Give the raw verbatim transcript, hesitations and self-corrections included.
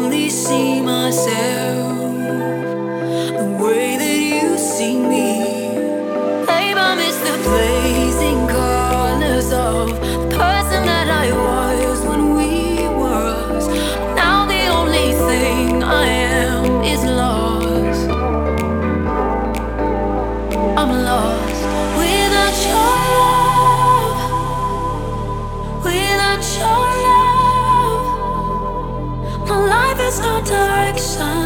only see myself the way that you see me. Babe, I miss the blazing colors of the person that I was when we were us. Now the only thing I am is lost. I'm lost without your love, without your love. My life has no direction.